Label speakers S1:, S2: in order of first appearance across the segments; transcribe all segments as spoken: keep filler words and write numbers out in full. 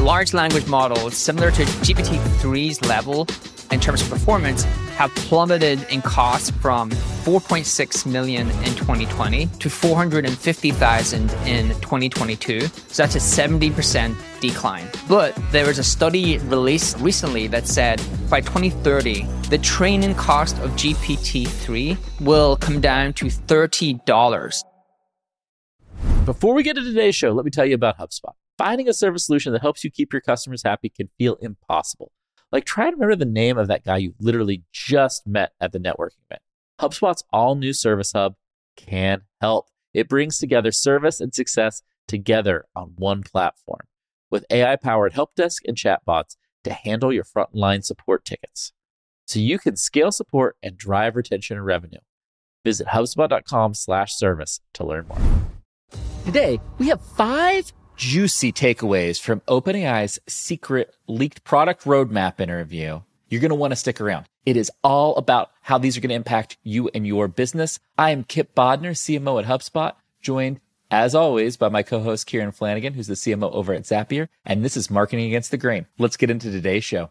S1: large language models, similar to G P T three's level in terms of performance, have plummeted in cost from four point six million dollars in twenty twenty to four hundred fifty thousand dollars in twenty twenty-two. So that's a seventy percent decline. But there was a study released recently that said by twenty thirty, the training cost of G P T three will come down to thirty dollars.
S2: Before we get to today's show, let me tell you about HubSpot. Finding a service solution that helps you keep your customers happy can feel impossible. Like, try to remember the name of that guy you literally just met at the networking event. HubSpot's all-new Service Hub can help. It brings together service and success together on one platform with A I-powered help desk and chatbots to handle your frontline support tickets, so you can scale support and drive retention and revenue. Visit HubSpot.com slash service to learn more. Today, we have five juicy takeaways from OpenAI's secret leaked product roadmap interview. You're going to want to stick around. It is all about how these are going to impact you and your business. I am Kip Bodner, C M O at HubSpot, joined as always by my co-host Kieran Flanagan, who's the C M O over at Zapier. And this is Marketing Against the Grain. Let's get into today's show.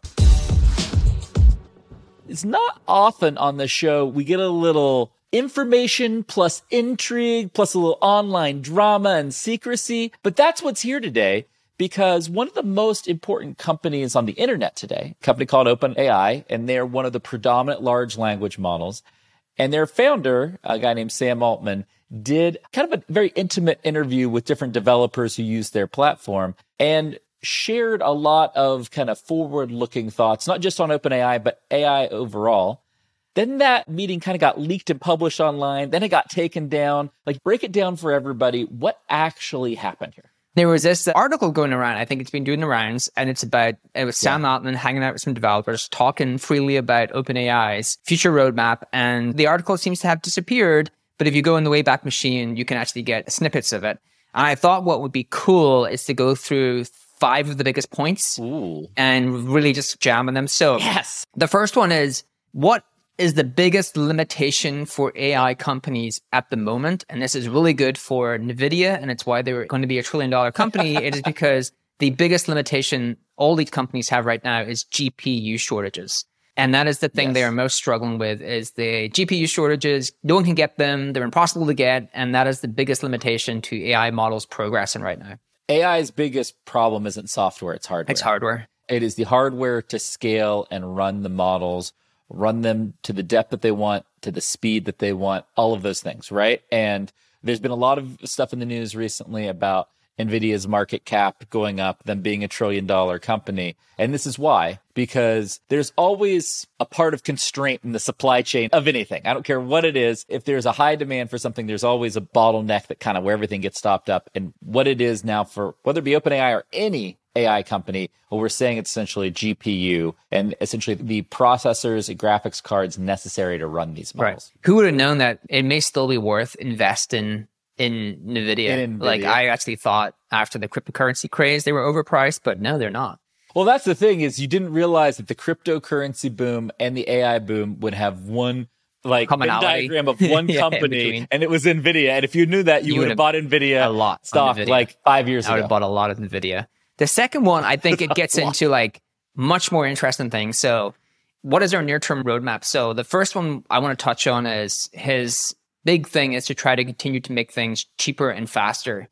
S2: It's not often on the show we get a little information plus intrigue plus a little online drama and secrecy. But that's what's here today, because one of the most important companies on the internet today, a company called OpenAI, and they're one of the predominant large language models. And their founder, a guy named Sam Altman, did kind of a very intimate interview with different developers who use their platform and shared a lot of kind of forward-looking thoughts, not just on OpenAI, but A I overall. Then that meeting kind of got leaked and published online. Then it got taken down. Like, break it down for everybody. What actually happened here?
S1: There was this article going around. I think it's been doing the rounds, and it's about, it was Sam yeah. Altman hanging out with some developers, talking freely about OpenAI's future roadmap. And the article seems to have disappeared. But if you go in the Wayback Machine, you can actually get snippets of it. And I thought what would be cool is to go through five of the biggest points
S2: Ooh.
S1: and really just jam on them. So
S2: yes.
S1: The first one is, what is the biggest limitation for A I companies at the moment? And this is really good for NVIDIA, and it's why they're going to be a trillion dollar company. It is because the biggest limitation all these companies have right now is G P U shortages. And that is the thing yes. they are most struggling with, is the G P U shortages. No one can get them. They're impossible to get. And that is the biggest limitation to A I models progressing right now.
S2: A I's biggest problem isn't software, it's hardware.
S1: It's hardware.
S2: It is the hardware to scale and run the models, run them to the depth that they want, to the speed that they want, all of those things, right? And there's been a lot of stuff in the news recently about NVIDIA's market cap going up, them being a trillion dollar company. And this is why, because there's always a part of constraint in the supply chain of anything. I don't care what it is. If there's a high demand for something, there's always a bottleneck that kind of where everything gets stopped up. And what it is now for whether it be OpenAI or any A I company, well, we're saying it's essentially a G P U and essentially the processors and graphics cards necessary to run these models.
S1: Right. Who would have known that it may still be worth investing in NVIDIA?
S2: in NVIDIA?
S1: Like, I actually thought after the cryptocurrency craze, they were overpriced, but no, they're not.
S2: Well, that's the thing, is you didn't realize that the cryptocurrency boom and the A I boom would have one like Venn diagram of one
S1: yeah,
S2: company, and it was NVIDIA. And if you knew that, you, you would have bought NVIDIA
S1: a lot
S2: stock like five years
S1: I
S2: ago.
S1: would have bought a lot of NVIDIA. The second one, I think it gets into like much more interesting things. So what is our near-term roadmap? So the first one I want to touch on is his big thing is to try to continue to make things cheaper and faster.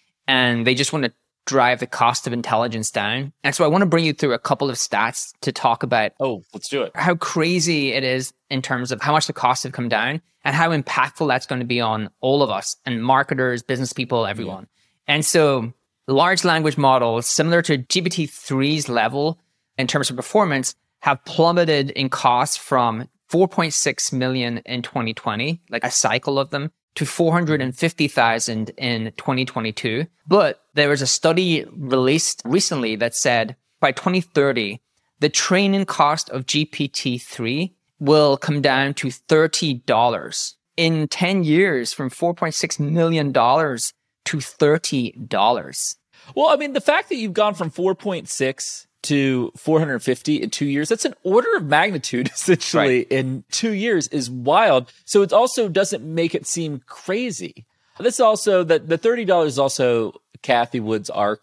S1: And they just want to drive the cost of intelligence down. And so I want to bring you through a couple of stats to talk about
S2: oh, let's do it.
S1: How crazy it is in terms of how much the costs have come down and how impactful that's going to be on all of us and marketers, business people, everyone. Yeah. And so large language models, similar to G P T three's level in terms of performance, have plummeted in cost from four point six million in twenty twenty, like a cycle of them, to four hundred fifty thousand in twenty twenty-two. But there was a study released recently that said by twenty thirty, the training cost of G P T three will come down to thirty dollars. In ten years, from four point six million dollars to thirty dollars.
S2: Well, I mean, the fact that you've gone from four point six to four hundred fifty in two years, that's an order of magnitude, essentially, right, in two years is wild. So it also doesn't make it seem crazy. This also, that the thirty dollars is also Cathie Wood's arc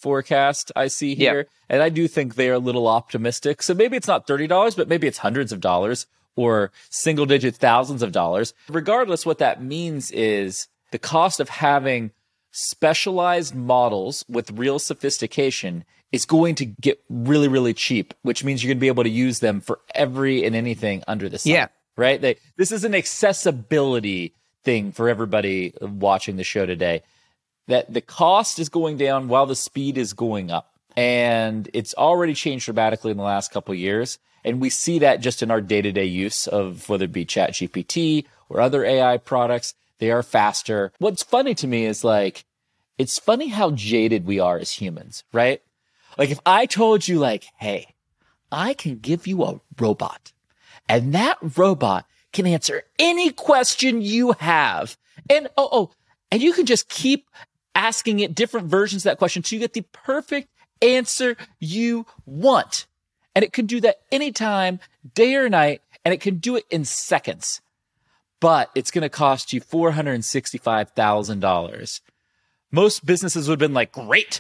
S2: forecast I see here. Yep. And I do think they are a little optimistic. So maybe it's not thirty dollars, but maybe it's hundreds of dollars or single digit thousands of dollars. Regardless, what that means is the cost of having specialized models with real sophistication is going to get really, really cheap, which means you're going to be able to use them for every and anything under the sun.
S1: Yeah.
S2: Right? They, this is an accessibility thing for everybody watching the show today, that the cost is going down while the speed is going up. And it's already changed dramatically in the last couple of years. And we see that just in our day-to-day use of whether it be ChatGPT or other A I products. They are faster. What's funny to me is like, it's funny how jaded we are as humans, right? Like if I told you like, hey, I can give you a robot and that robot can answer any question you have. And oh, oh, and you can just keep asking it different versions of that question till you get the perfect answer you want. And it can do that anytime, day or night, and it can do it in seconds. But it's going to cost you four hundred sixty-five thousand dollars. Most businesses would have been like, great.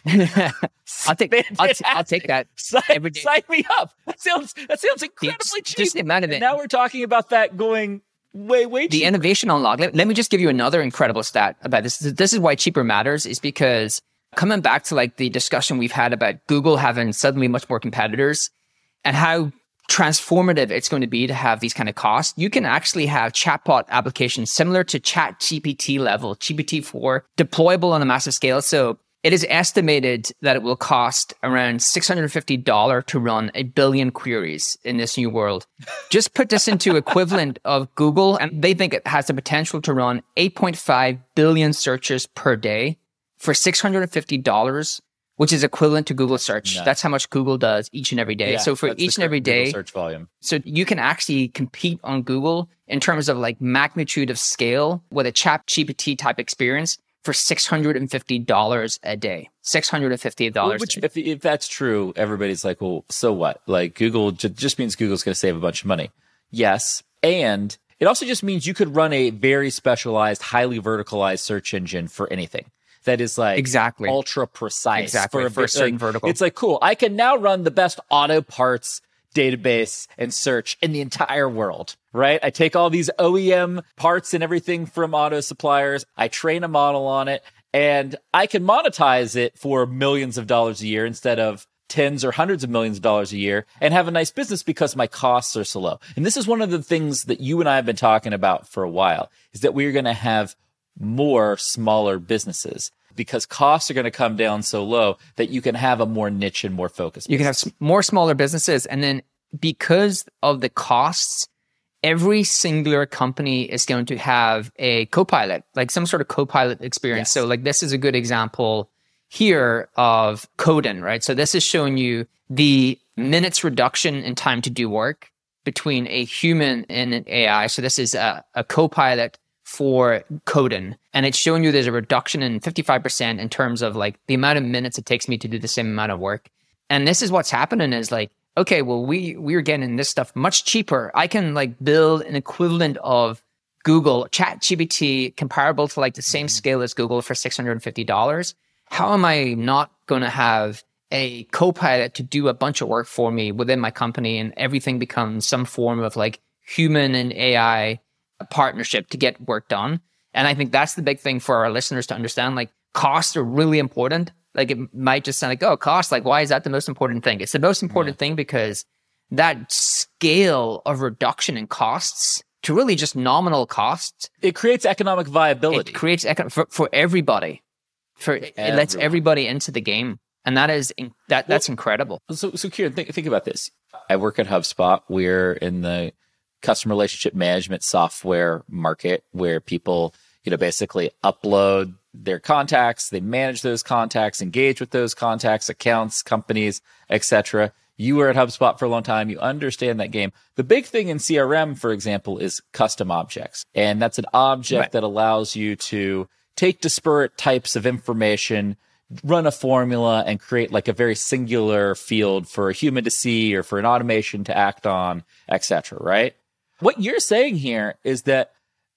S1: I'll take I'll, t- I'll take that
S2: sign,
S1: every day.
S2: Sign me up. That sounds, that sounds incredibly
S1: it's,
S2: cheap.
S1: Just the amount of it.
S2: And now we're talking about that going way, way cheaper.
S1: The innovation unlock. Let, let me just give you another incredible stat about this. This is why cheaper matters, is because coming back to like the discussion we've had about Google having suddenly much more competitors and how transformative it's going to be to have these kind of costs. You can actually have chatbot applications similar to ChatGPT level, G P T four, deployable on a massive scale. So it is estimated that it will cost around six hundred fifty dollars to run a billion queries in this new world. Just put this into equivalent of Google, and they think it has the potential to run eight point five billion searches per day for six hundred fifty dollars. Which is equivalent to Google search. No. That's how much Google does each and every day.
S2: Yeah,
S1: so for each and every day,
S2: Google search volume.
S1: So you can actually compete on Google in terms of like magnitude of scale with a ChatGPT type experience for six hundred fifty dollars a day. six hundred fifty dollars.
S2: Which, if, if that's true, everybody's like, well, so what? Like Google j- just means Google's going to save a bunch of money. Yes. And it also just means you could run a very specialized, highly verticalized search engine for anything. That is like
S1: exactly
S2: ultra precise
S1: exactly.
S2: for a,
S1: for a certain
S2: like,
S1: vertical.
S2: It's like, cool. I can now run the best auto parts database and search in the entire world, right? I take all these O E M parts and everything from auto suppliers. I train a model on it and I can monetize it for millions of dollars a year instead of tens or hundreds of millions of dollars a year and have a nice business because my costs are so low. And this is one of the things that you and I have been talking about for a while, is that we're going to have more smaller businesses because costs are going to come down so low that you can have a more niche and more focused business.
S1: You can have s- more smaller businesses. And then because of the costs, every singular company is going to have a Copilot, like some sort of Copilot experience. Yes. So like this is a good example here of Coden, right? So this is showing you the minutes reduction in time to do work between a human and an A I. So this is a, a Copilot for Coden. And it's showing you there's a reduction in fifty-five percent in terms of like the amount of minutes it takes me to do the same amount of work. And this is what's happening is like, okay, well, we, we're getting this stuff much cheaper. I can like build an equivalent of Google ChatGPT comparable to like the same scale as Google for six hundred fifty dollars. How am I not going to have a Copilot to do a bunch of work for me within my company and everything becomes some form of like human and A I partnership to get work done? And I think that's the big thing for our listeners to understand. Like costs are really important. Like it might just sound like, oh, cost, like why is that the most important thing? It's the most important yeah. thing because that scale of reduction in costs to really just nominal costs.
S2: It creates economic viability.
S1: It creates econ- for, for everybody. For Everyone. It lets everybody into the game. And that is in, that that's well, incredible.
S2: So, so Kieran, think, think about this. I work at HubSpot. We're in the customer relationship management software market where people, you know, basically upload their contacts, they manage those contacts, engage with those contacts, accounts, companies, et cetera. You were at HubSpot for a long time. You understand that game. The big thing in C R M, for example, is custom objects. And that's an object right. that allows you to take disparate types of information, run a formula, and create like a very singular field for a human to see or for an automation to act on, et cetera, right? What you're saying here is that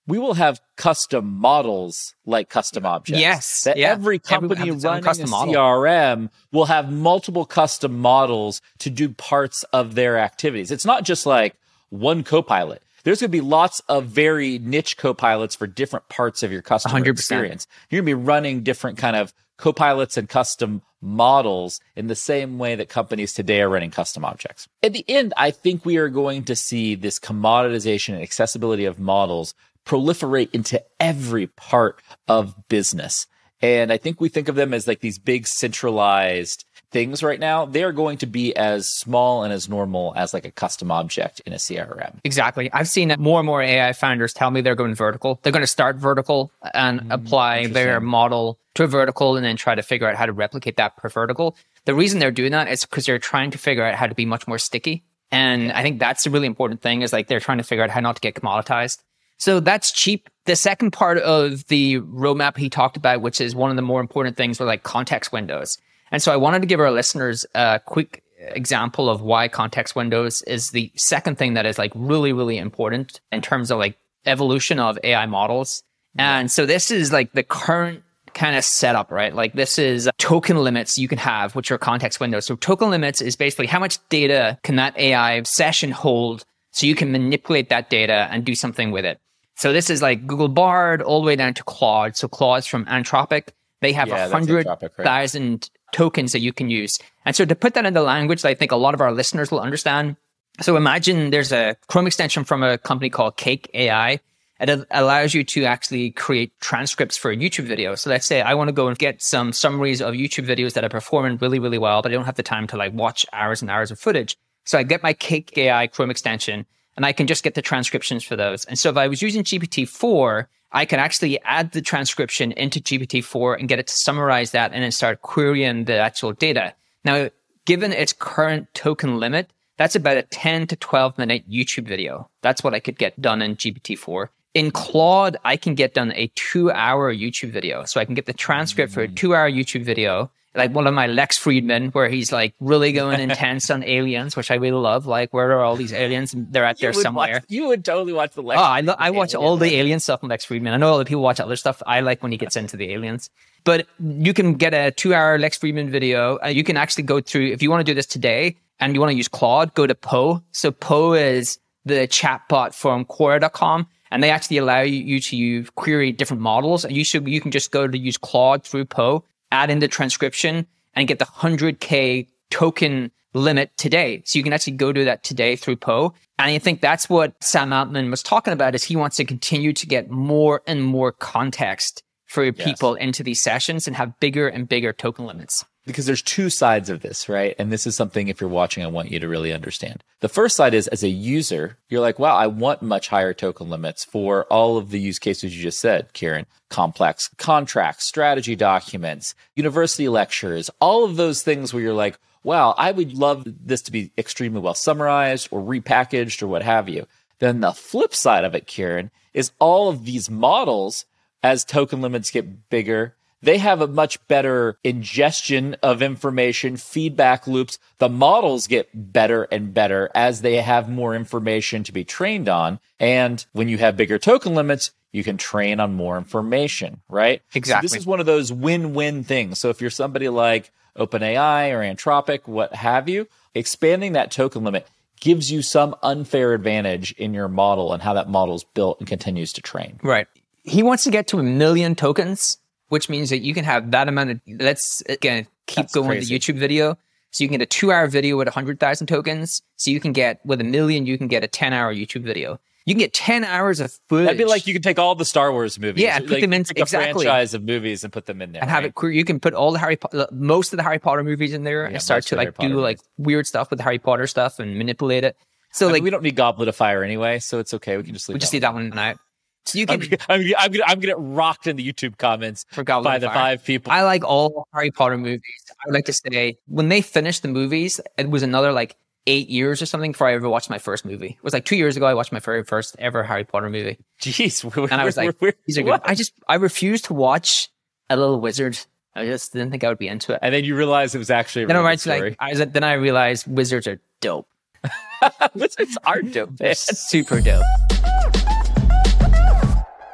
S2: we will have custom models like custom objects.
S1: Yes.
S2: That
S1: yeah.
S2: every company
S1: Every,
S2: running
S1: custom
S2: a
S1: model.
S2: C R M will have multiple custom models to do parts of their activities. It's not just like one Copilot. There's going to be lots of very niche Copilots for different parts of your customer
S1: one hundred percent.
S2: experience. You're going to be running different kind of Copilots and custom models in the same way that companies today are running custom objects. At the end, I think we are going to see this commoditization and accessibility of models proliferate into every part of business. And I think we think of them as like these big centralized things right now. They are going to be as small and as normal as like a custom object in a C R M.
S1: Exactly. I've seen more and more A I founders tell me they're going vertical. They're going to start vertical and mm, apply their model to a vertical and then try to figure out how to replicate that per vertical. The reason they're doing that is because they're trying to figure out how to be much more sticky. And I think that's a really important thing, is like they're trying to figure out how not to get commoditized. So that's cheap. The second part of the roadmap he talked about, which is one of the more important things, were like context windows. And so I wanted to give our listeners a quick example of why context windows is the second thing that is like really, really important in terms of like evolution of A I models. And so this is like the current kind of setup, right? Like this is token limits you can have, which are context windows. So token limits is basically how much data can that A I session hold so you can manipulate that data and do something with it. So this is like Google Bard all the way down to Claude. So Claude's from Anthropic. They have a hundred thousand tokens that you can use. And so to put that into language that I think a lot of our listeners will understand. So imagine there's a Chrome extension from a company called Cake A I. It allows you to actually create transcripts for a YouTube video. So let's say I want to go and get some summaries of YouTube videos that are performing really, really well, but I don't have the time to like watch hours and hours of footage. So I get my Cake A I Chrome extension and I can just get the transcriptions for those. And so if I was using G P T four, I can actually add the transcription into G P T four and get it to summarize that and then start querying the actual data. Now, given its current token limit, that's about a ten to twelve minute YouTube video. That's what I could get done in G P T four. In Claude, I can get done a two hour YouTube video. So I can get the transcript for a two hour YouTube video, like one of my Lex Friedman, where he's like really going intense on aliens, which I really love. Like, where are all these aliens? They're out there somewhere.
S2: Watch, you would totally watch the Lex
S1: Oh, I, lo- I watch
S2: alien.
S1: all the alien stuff on Lex Friedman. I know other people watch other stuff. I like when he gets into the aliens. But you can get a two hour Lex Friedman video. Uh, you can actually go through, if you want to do this today and you want to use Claude, go to Poe. So Poe is the chatbot from Quora dot com. And they actually allow you to use, query different models. And you should, you can just go to use Claude through Poe, add in the transcription, and get the one hundred K token limit today. So you can actually go do that today through Poe. And I think that's what Sam Altman was talking about, is he wants to continue to get more and more context for people yes. into these sessions and have bigger and bigger token limits.
S2: Because there's two sides of this, right? And this is something, if you're watching, I want you to really understand. The first side is, as a user, you're like, wow, I want much higher token limits for all of the use cases you just said, Kieran. Complex contracts, strategy documents, university lectures, all of those things where you're like, wow, I would love this to be extremely well summarized or repackaged or what have you. Then the flip side of it, Kieran, is all of these models, as token limits get bigger, they have a much better ingestion of information, feedback loops. The models get better and better as they have more information to be trained on. And when you have bigger token limits, you can train on more information, right?
S1: Exactly.
S2: So this is one of those win-win things. So if you're somebody like OpenAI or Anthropic, what have you, expanding that token limit gives you some unfair advantage in your model and how that model is built and continues to train.
S1: Right. He wants to get to a million tokens, which means that you can have that amount of, let's again, keep
S2: That's
S1: going
S2: crazy.
S1: with the YouTube video. So you can get a two hour video with one hundred thousand tokens. So you can get, with a million, you can get a ten hour YouTube video. You can get ten hours of footage.
S2: That'd be like you can take all the Star Wars movies.
S1: Yeah, and put
S2: like,
S1: them in,
S2: take
S1: exactly.
S2: a franchise of movies and put them in there.
S1: And have
S2: right?
S1: it, you can put all the Harry Potter, most of the Harry Potter movies in there, yeah, and start to like do movies. Like weird stuff with Harry Potter stuff and manipulate it. So
S2: I
S1: like,
S2: mean, we don't need Goblet of Fire anyway, so it's okay. We can just leave
S1: we just
S2: that
S1: leave that one out. So you can,
S2: I'm, I'm, I'm gonna I'm gonna get rocked in the YouTube comments
S1: for Goblet
S2: by
S1: of
S2: the
S1: Fire.
S2: five people.
S1: I like all Harry Potter movies. I would like to say when they finished the movies, it was another like eight years or something before I ever watched my first movie. It was like two years ago I watched my very first ever Harry Potter movie.
S2: Jeez, we're,
S1: and I was
S2: we're,
S1: like,
S2: we're,
S1: these are good. I just I refused to watch A Little Wizard. I just didn't think I would be into it.
S2: And then you realized it was actually a
S1: then
S2: really
S1: I
S2: good story.
S1: Like, I was, then I realized wizards are dope.
S2: Wizards are dope, man.
S1: Super dope.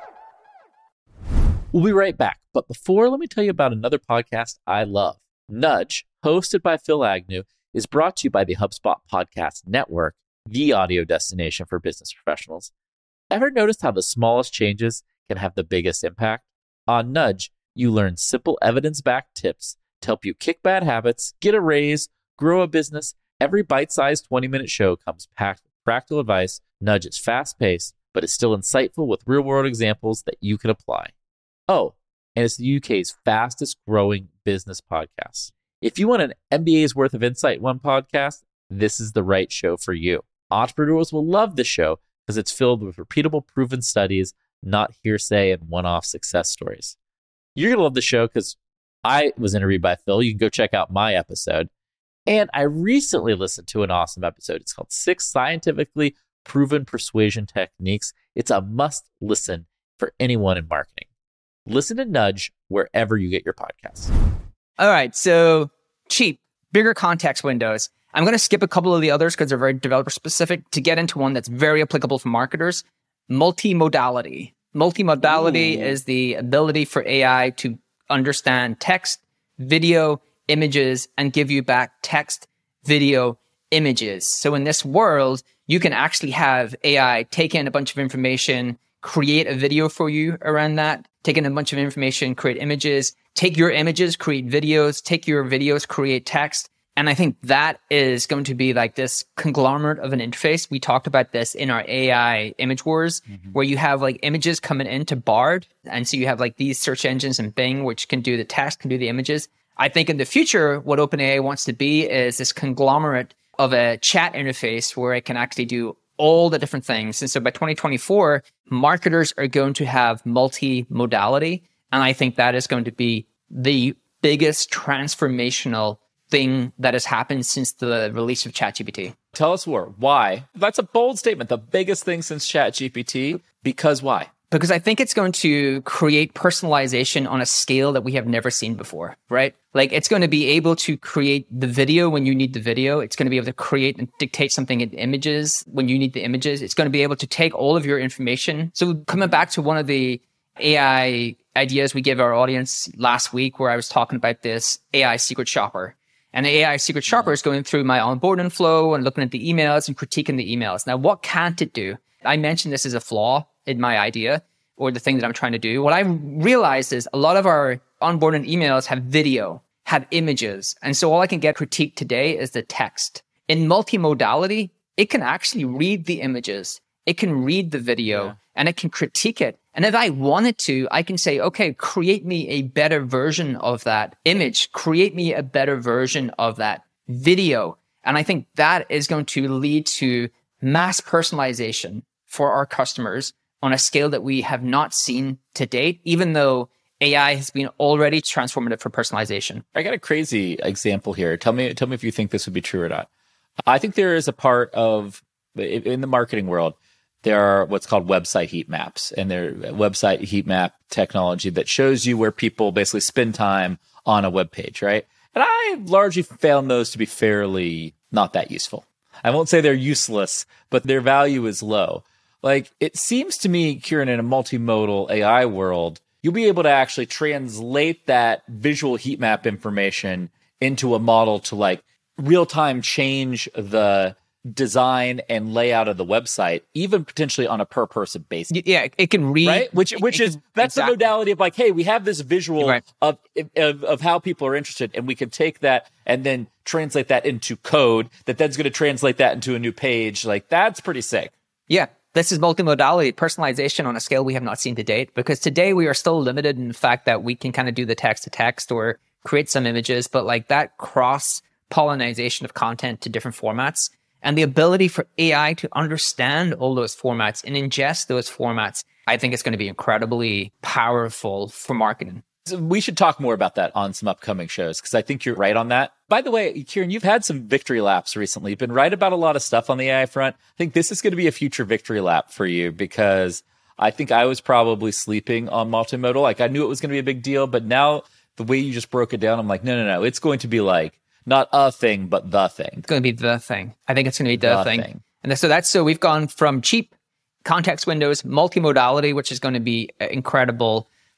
S2: We'll be right back. But before, let me tell you about another podcast I love. Nudge, hosted by Phil Agnew, is brought to you by the HubSpot Podcast Network, the audio destination for business professionals. Ever noticed how the smallest changes can have the biggest impact? On Nudge, you learn simple evidence-backed tips to help you kick bad habits, get a raise, grow a business. Every bite-sized twenty-minute show comes packed with practical advice. Nudge is fast-paced, but is still insightful with real-world examples that you can apply. Oh, and it's the U K's fastest growing business podcast. If you want an M B A's worth of insight in one podcast, this is the right show for you. Entrepreneurs will love this show because it's filled with repeatable, proven studies, not hearsay and one-off success stories. You're going to love the show because I was interviewed by Phil. You can go check out my episode. And I recently listened to an awesome episode. It's called Six Scientifically Proven Persuasion Techniques. It's a must listen for anyone in marketing. Listen to Nudge wherever you get your podcasts.
S1: All right. So cheap, bigger context windows. I'm going to skip a couple of the others because they're very developer specific to get into one that's very applicable for marketers. Multimodality. Multimodality Ooh. Is the ability for A I to understand text, video, images, and give you back text, video, images. So in this world, you can actually have A I take in a bunch of information, create a video for you around that, take in a bunch of information, create images, take your images, create videos, take your videos, create text. And I think that is going to be like this conglomerate of an interface. We talked about this in our A I image wars, mm-hmm. where you have like images coming into Bard. And so you have like these search engines and Bing, which can do the text, can do the images. I think in the future, what OpenAI wants to be is this conglomerate of a chat interface where it can actually do all the different things. And so by twenty twenty-four, marketers are going to have multimodality. And I think that is going to be the biggest transformational thing that has happened since the release of ChatGPT.
S2: Tell us more. Why? That's a bold statement. The biggest thing since ChatGPT. Because why?
S1: Because I think it's going to create personalization on a scale that we have never seen before, right? Like it's going to be able to create the video when you need the video. It's going to be able to create and dictate something in images when you need the images. It's going to be able to take all of your information. So coming back to one of the A I ideas we gave our audience last week where I was talking about this A I secret shopper. And the A I secret shopper is going through my onboarding flow and looking at the emails and critiquing the emails. Now, what can't it do? I mentioned this as a flaw in my idea or the thing that I'm trying to do. What I realized is a lot of our onboarding emails have video, have images. And so all I can get critiqued today is the text. In multimodality, it can actually read the images. It can read the video yeah. and it can critique it. And if I wanted to, I can say, okay, create me a better version of that image, create me a better version of that video. And I think that is going to lead to mass personalization for our customers on a scale that we have not seen to date, even though A I has been already transformative for personalization.
S2: I got a crazy example here. Tell me, tell me if you think this would be true or not. I think there is a part of, in the marketing world, there are what's called website heat maps, and they're website heat map technology that shows you where people basically spend time on a web page, right? And I largely found those to be fairly not that useful. I won't say they're useless, but their value is low. Like, it seems to me, Kieran, in a multimodal A I world, you'll be able to actually translate that visual heat map information into a model to like real-time change the design and layout of the website, even potentially on a per person basis.
S1: Yeah, it can read,
S2: right? Which, which is that's exactly. the modality of like, hey, we have this visual right. of, of of how people are interested, and we can take that and then translate that into code that then's going to translate that into a new page. Like, that's pretty sick.
S1: Yeah. This is multimodality, personalization on a scale we have not seen to date, because today we are still limited in the fact that we can kind of do the text to text or create some images, but like that cross pollination of content to different formats and the ability for A I to understand all those formats and ingest those formats, I think it's going to be incredibly powerful for marketing.
S2: So we should talk more about that on some upcoming shows, because I think you're right on that. By the way, Kieran, you've had some victory laps recently. You've been right about a lot of stuff on the A I front. I think this is going to be a future victory lap for you, because I think I was probably sleeping on multimodal. Like, I knew it was going to be a big deal, but now the way you just broke it down, I'm like, no, no, no. It's going to be like not a thing, but the thing.
S1: It's going to be the thing. I think it's going to be the, the thing. thing. And so that's so we've gone from cheap context windows, multimodality, which is going to be incredible.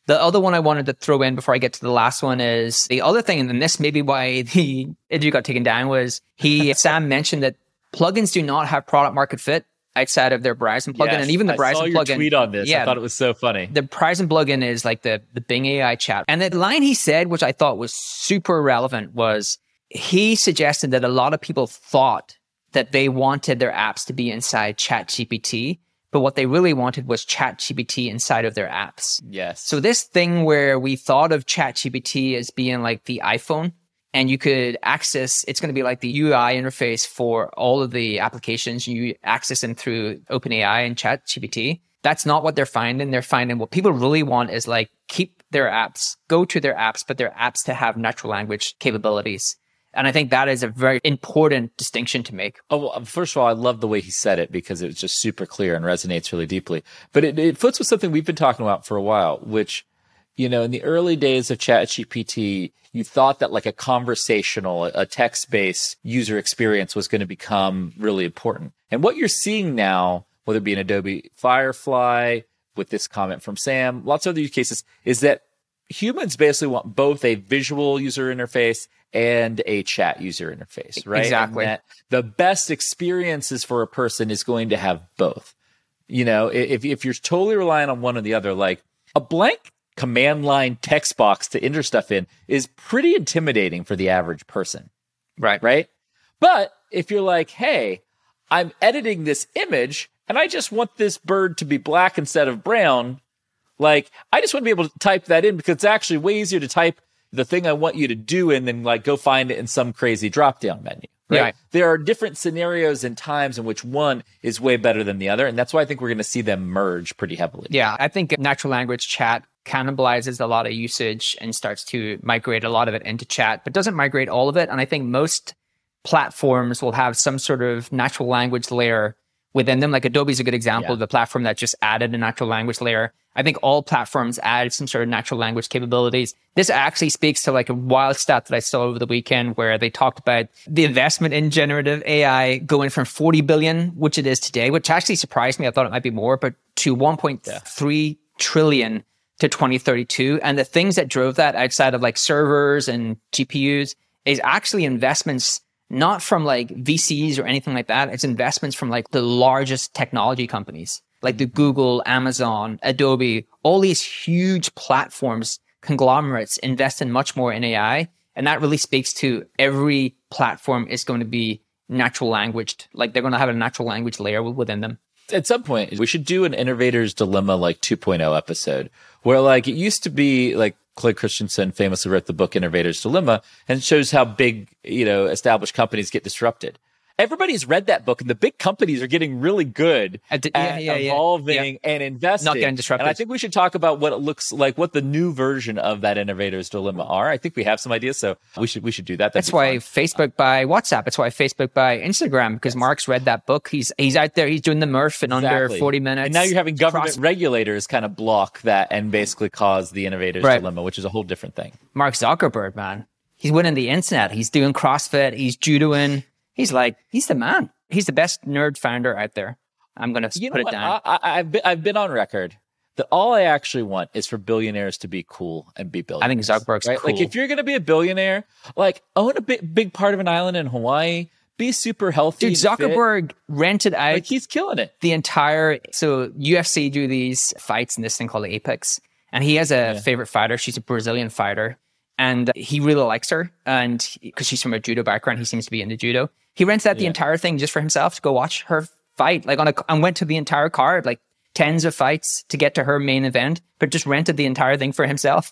S1: The other one I wanted to throw in before I get to the last one is the other thing, and this may be why the interview got taken down, was he, Sam mentioned that plugins do not have product market fit outside of their Verizon plugin.
S2: Yes,
S1: and even the
S2: I
S1: Verizon
S2: saw your
S1: plugin.
S2: tweet on this.
S1: Yeah,
S2: I thought it was so funny.
S1: The Verizon plugin is like the, the Bing A I chat. And the line he said, which I thought was super relevant, was he suggested that a lot of people thought that they wanted their apps to be inside ChatGPT, but what they really wanted was ChatGPT inside of their apps.
S2: Yes.
S1: So this thing where we thought of ChatGPT as being like the iPhone, and you could access, it's going to be like the U I interface for all of the applications. You access them through OpenAI and ChatGPT. That's not what they're finding. They're finding what people really want is like keep their apps, go to their apps, but their apps to have natural language capabilities. And I think that is a very important distinction to make.
S2: Oh, well, first of all, I love the way he said it because it was just super clear and resonates really deeply. But it, it fits with something we've been talking about for a while, which, you know, in the early days of ChatGPT, you thought that like a conversational, a text-based user experience was going to become really important. And what you're seeing now, whether it be in Adobe Firefly, with this comment from Sam, lots of other use cases, is that humans basically want both a visual user interface and a chat user interface, right?
S1: Exactly.
S2: And that the best experiences for a person is going to have both. You know, if if you're totally relying on one or the other, like a blank command line text box to enter stuff in is pretty intimidating for the average person.
S1: Right.
S2: Right. But if you're like, hey, I'm editing this image and I just want this bird to be black instead of brown, like, I just want to be able to type that in because it's actually way easier to type the thing I want you to do and then like go find it in some crazy drop down menu. Right?
S1: Right.
S2: There are different scenarios and times in which one is way better than the other. And that's why I think we're going to see them merge pretty heavily.
S1: Yeah. I think natural language chat cannibalizes a lot of usage and starts to migrate a lot of it into chat, but doesn't migrate all of it. And I think most platforms will have some sort of natural language layer within them. Like Adobe's a good example
S2: Yeah.
S1: of a platform that just added a natural language layer. I think all platforms add some sort of natural language capabilities. This actually speaks to like a wild stat that I saw over the weekend where they talked about the investment in generative A I going from forty billion, which it is today, which actually surprised me. I thought it might be more, but to one point three trillion to twenty thirty-two. And the things that drove that outside of like servers and G P Us is actually investments not from like V Cs or anything like that. It's investments from like the largest technology companies, like the Google, Amazon, Adobe, all these huge platforms, conglomerates invest in much more in A I. And that really speaks to every platform is going to be natural languaged. Like they're going to have a natural language layer within them.
S2: At some point, we should do an Innovator's Dilemma like two point oh episode where like it used to be like Clay Christensen famously wrote the book Innovator's Dilemma and it shows how big, you know, established companies get disrupted. Everybody's read that book and the big companies are getting really good
S1: At,
S2: at
S1: yeah, yeah,
S2: evolving
S1: yeah.
S2: and investing.
S1: Not getting disrupted.
S2: And I think we should talk about what it looks like, what the new version of that Innovator's Dilemma are. I think we have some ideas, so we should we should do that. That'd
S1: That's why fun. Facebook buy WhatsApp. That's why Facebook buy Instagram, because yes. Mark's read that book. He's he's out there. He's doing the Murph in exactly. under forty minutes.
S2: And now you're having government
S1: Cross-
S2: regulators kind of block that and basically cause the Innovator's right. Dilemma, which is a whole different thing.
S1: Mark Zuckerberg, man. He's winning the internet. He's doing CrossFit. He's judoing. He's like, he's the man. He's the best nerd founder out there. I'm going to
S2: you
S1: put it
S2: what?
S1: down.
S2: I, I, I've, been, I've been on record that all I actually want is for billionaires to be cool and be billionaires.
S1: I think Zuckerberg's
S2: right?
S1: cool.
S2: Like if you're going to be a billionaire, like own a big, big part of an island in Hawaii, be super healthy.
S1: Dude, Zuckerberg
S2: fit.
S1: rented out.
S2: Like he's killing it.
S1: The entire, so U F C do these fights in this thing called Apex. And he has a yeah. favorite fighter. She's a Brazilian fighter. And he really likes her. And because she's from a judo background, he seems to be into judo. He rents out the yeah. entire thing just for himself to go watch her fight. Like on a, and went to the entire card, like tens of fights to get to her main event, but just rented the entire thing for himself.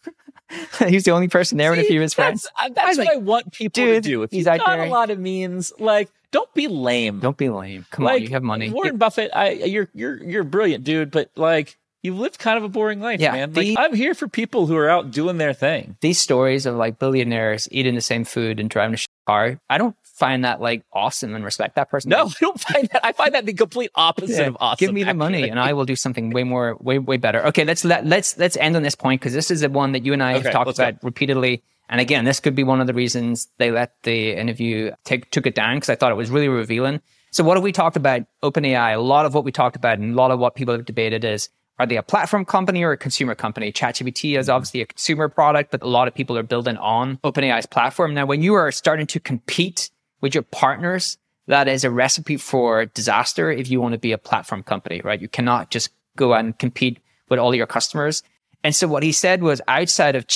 S1: He was the only person there. See, and a few of his friends.
S2: That's, that's I what like, I want people
S1: dude,
S2: to do. If
S1: he's
S2: you've got
S1: there.
S2: a lot of means, like don't be lame.
S1: Don't be lame. Come
S2: like,
S1: on, you have money.
S2: Warren
S1: it,
S2: Buffett, I, you're you're you're a brilliant dude, but like. You've lived kind of a boring life,
S1: yeah,
S2: man. Like,
S1: the,
S2: I'm here for people who are out doing their thing.
S1: These stories of like billionaires eating the same food and driving a car, I don't find that like awesome and respect that person.
S2: No, I don't find that. I find that the complete opposite yeah, of awesome.
S1: Give me the
S2: actually.
S1: money and I will do something way more, way, way better. Okay, let's let, let's let's end on this point because this is the one that you and I
S2: okay,
S1: have talked about
S2: go.
S1: repeatedly. And again, this could be one of the reasons they let the interview take took it down because I thought it was really revealing. So what have we talked about? OpenAI. A lot of what we talked about and a lot of what people have debated is, Are they a platform company or a consumer company? ChatGPT is obviously a consumer product, but a lot of people are building on OpenAI's platform. Now, when you are starting to compete with your partners, that is a recipe for disaster if you want to be a platform company, right? You cannot just go out and compete with all your customers. And so what he said was outside of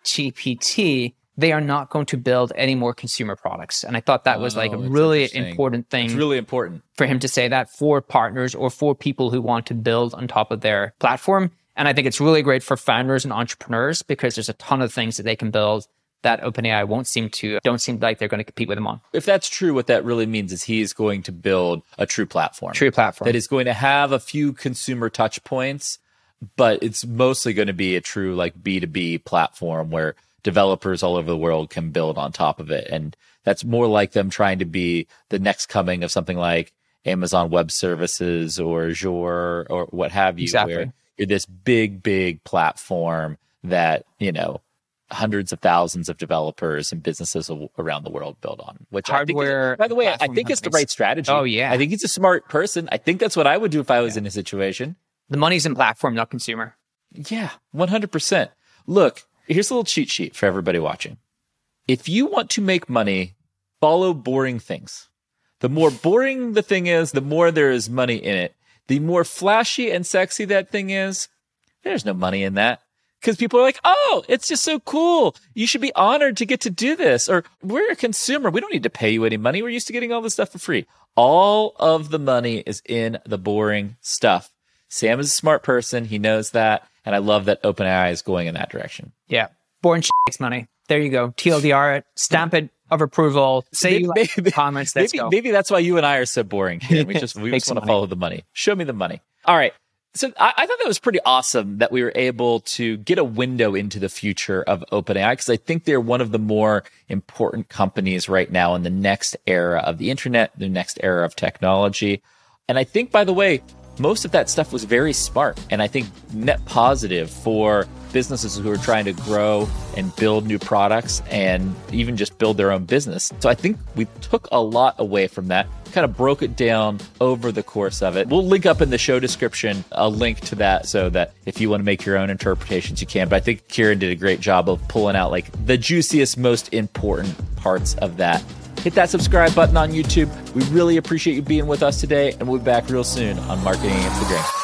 S1: ChatGPT, they are not going to build any more consumer products. And I thought that was oh, like a really important thing.
S2: It's really important
S1: for him to say that for partners or for people who want to build on top of their platform. And I think it's really great for founders and entrepreneurs because there's a ton of things that they can build that OpenAI won't seem to, don't seem like they're going to compete with them on.
S2: If that's true, what that really means is he's going to build a true platform.
S1: True platform.
S2: That is going to have a few consumer touch points, but it's mostly going to be a true like B two B platform where developers all over the world can build on top of it. And that's more like them trying to be the next coming of something like Amazon Web Services or Azure or what have you,
S1: exactly.
S2: where you're this big, big platform that, you know, hundreds of thousands of developers and businesses around the world build on. Which
S1: Hardware,
S2: I think is, by the way, I think companies. It's the right strategy.
S1: Oh, yeah.
S2: I think he's a smart person. I think that's what I would do if I was yeah. in his situation.
S1: The money's in platform, not consumer.
S2: Yeah, one hundred percent. Look, here's a little cheat sheet for everybody watching. If you want to make money, follow boring things. The more boring the thing is, the more there is money in it. The more flashy and sexy that thing is, there's no money in that. Because people are like, oh, it's just so cool. You should be honored to get to do this. Or we're a consumer. We don't need to pay you any money. We're used to getting all this stuff for free. All of the money is in the boring stuff. Sam is a smart person. He knows that. And I love that OpenAI is going in that direction.
S1: Yeah. Boring shit makes money. There you go. T L D R it. Stamp it of approval. Say maybe, you like maybe, comments. Let's
S2: maybe,
S1: go.
S2: Maybe that's why you and I are so boring. Here. We just, we just want to follow the money. Show me the money. All right. So I, I thought that was pretty awesome that we were able to get a window into the future of OpenAI because I think they're one of the more important companies right now in the next era of the internet, the next era of technology. And I think, by the way, most of that stuff was very smart and I think net positive for businesses who are trying to grow and build new products and even just build their own business. So I think we took a lot away from that, kind of broke it down over the course of it. We'll link up in the show description a link to that so that if you want to make your own interpretations, you can. But I think Kieran did a great job of pulling out like the juiciest, most important parts of that. Hit that subscribe button on YouTube. We really appreciate you being with us today, and we'll be back real soon on Marketing Against the Grain.